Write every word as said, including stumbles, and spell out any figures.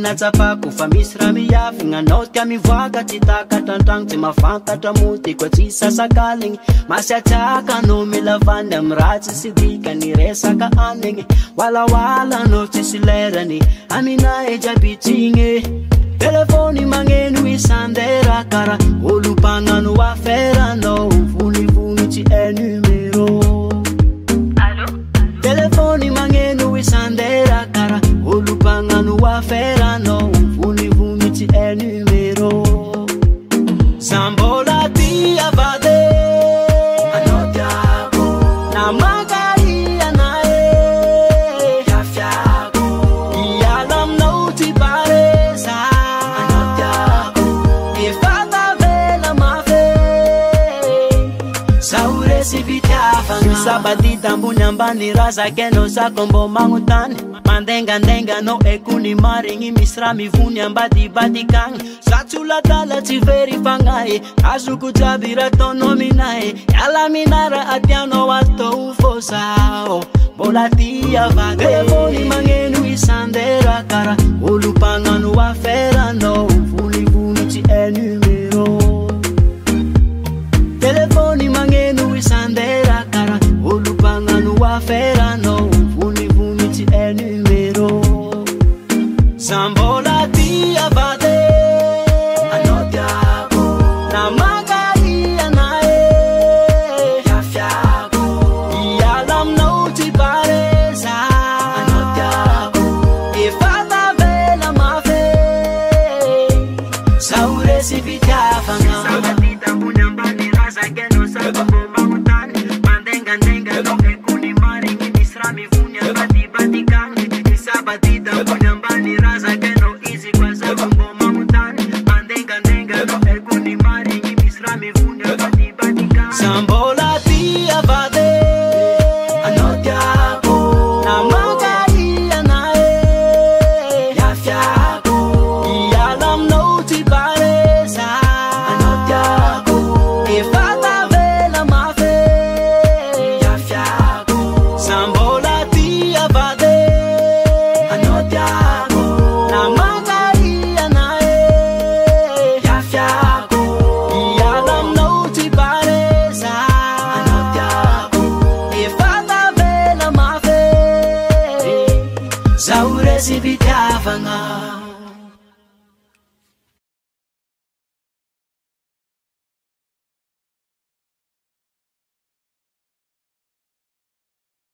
natsapako fa misy raha miafigna anao tia mivoaka tsy takatra antragno tsy mafantatra moty koa tsy sasakaligny masiatsiaka anao milavany amy raha tsy sy dikany resaka anigny walawala anao tsisy lerany aminahy jiabytsigny telefony magneno isandera kara olo mpagnano affaire anao vonivonitsy e numero telefony magneno isandera kara olo mpagnano affaire anao vonivonitsy e numero sambola tia vade anao tiako na magari anae kafiako iala aminao ty paresa anao tiako efata vela mafe sauresi vitiafana sabadita ambony ambany razakeno sakombo magnotany mandengandenga no ekony marigny misy raha mivony ambadibadikagny satsolatala tsy verifagnahy azoko jiaby raha taonao minahy iala minara atianao atao fosao mbola tia vady telefony magneno isandera kara olo mpagnano affaire anao vonivonitsy e numero telefony magneno isandera kara olo mpagnano affaire anao vonivonitsy e numero sambola tia vade anao tiako na magari anae kafiako iala aminao ty paresa anao tiako efata vela mafe sauresi vitiafagna sabatita ambony ambany razakeno sakombo magnotany mandengandenga no ekony marigny misy raha mivony ambadibadikagny sabatita ambony ambany razakeno izy kwa sakombo magnotany mandengandenga no ekony marigny misy raha mivony ambadibadikagny sambola tia vade anao tiako na magari anae kafiako iala aminao ty paresa anao tiako efata vela mafe kafiako sambola tia vade anao tiako na magari anae kafiako iala aminao ty paresa anao tiako efata vela mafe sauresi vitiafagna